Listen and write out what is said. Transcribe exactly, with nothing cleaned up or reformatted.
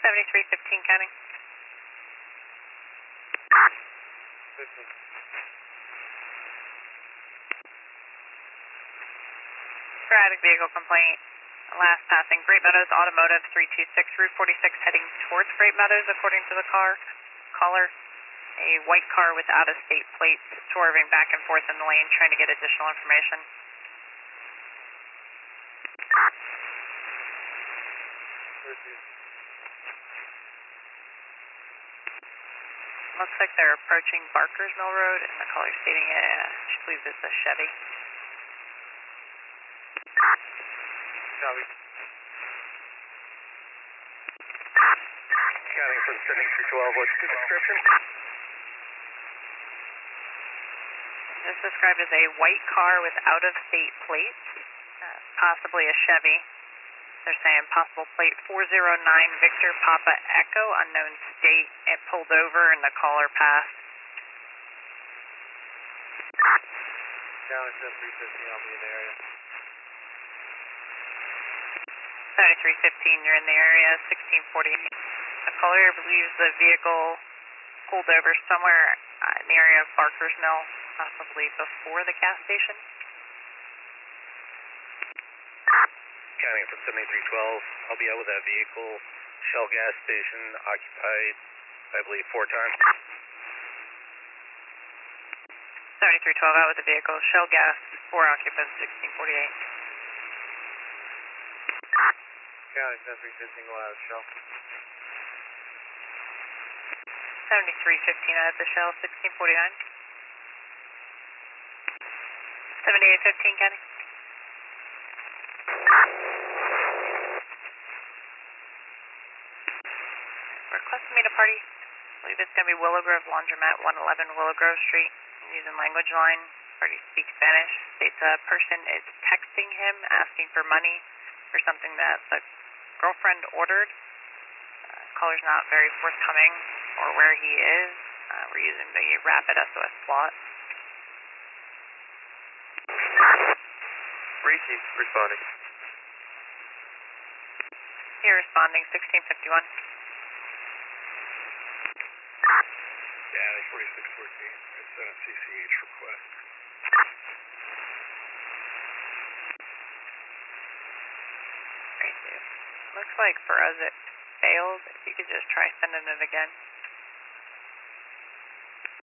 seventy-three fifteen counting. fifteen. Sporadic vehicle complaint. Last passing Great Meadows Automotive three two six, Route forty-six heading towards Great Meadows according to the car. Caller, a white car with out-of-state plates swerving back and forth in the lane trying to get additional information. thirteen. Looks like they're approaching Barker's Mill Road and the caller stating it, uh, she believes it's a Chevy. Copy. Counting from seventy-three twelve, what's the description? It's described as a white car with out-of-state plates, uh, possibly a Chevy. They're saying possible plate four zero nine Victor Papa Echo, unknown state. It pulled over and the caller passed. Counting seventy-three fifteen, I'll be in the area. seventy-three fifteen, you're in the area, sixteen forty. The caller believes the vehicle pulled over somewhere uh, in the area of Barker's Mill, possibly before the gas station. Counting from seventy-three twelve, I'll be out with that vehicle. Shell gas station occupied, I believe, four times. seventy-three twelve out with the vehicle. Shell gas, four occupants, sixteen forty-eight. Counting seventy-three fifteen, go out of Shell. seventy-three fifteen out of the Shell, sixteen forty-nine. seventy-eight fifteen, Kenny. Request to meet a party. I believe it's going to be Willow Grove Laundromat, one eleven Willow Grove Street. Using language line. Party speaks Spanish. States a person is texting him, asking for money for something that the girlfriend ordered. Uh, caller's not very forthcoming or where he is. Uh, we're using the rapid S O S slot. Ricci, responding. Here responding, sixteen fifty-one. Yeah, forty-six fourteen. I sent a C C H request. Great, dude. Looks like for us it failed. If you could just try sending it again.